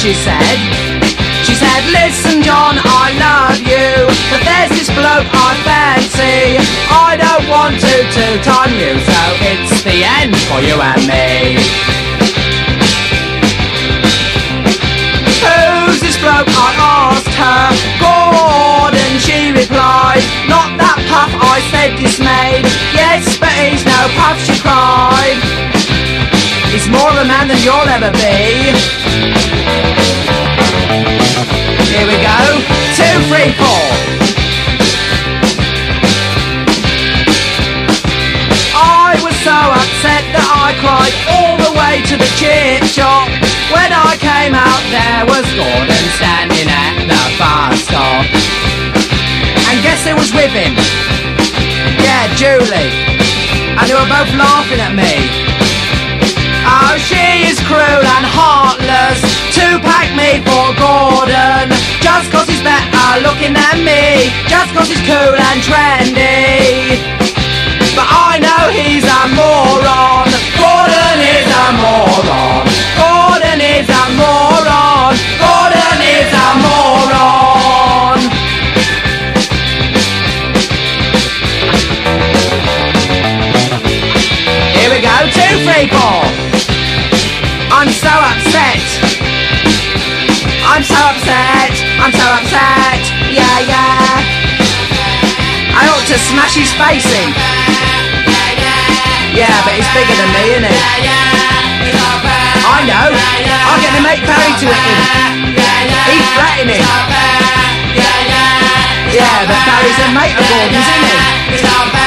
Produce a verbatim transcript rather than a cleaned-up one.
she said. She said, listen John, I love you, but there's this bloke I fancy. I don't want to toot on you, so it's the end for you and me. Who's this bloke, I asked her. Gordon, she replied. Not that puff, I said dismayed. Yes, but he's no puff, she cried. He's more of a man than you'll ever be. Here we go, two, three, four. I was so upset that I cried all the way to the chip shop. When I came out there was Gordon standing at the bus stop. And guess who was with him? Yeah, Julie. And they were both laughing at me. Oh, she is cruel and heartless to pack me for Gordon, just cause he's better looking than me, just cause he's cool and trendy. But I know he's a moron. Gordon is a moron. Gordon is a moron. Gordon is a moron. Here we go, two, three, four. I'm so upset. I'm so upset. I'm so upset. Yeah, yeah. I ought to smash his face in. Yeah, but he's bigger than me, isn't he? I know. I'll get the mate Barry to hit him. He's flatting it. Yeah, but Barry's a mate of Gordon's, isn't he?